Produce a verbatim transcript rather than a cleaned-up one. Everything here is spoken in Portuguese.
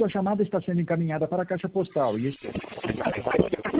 Sua chamada está sendo encaminhada para a caixa postal e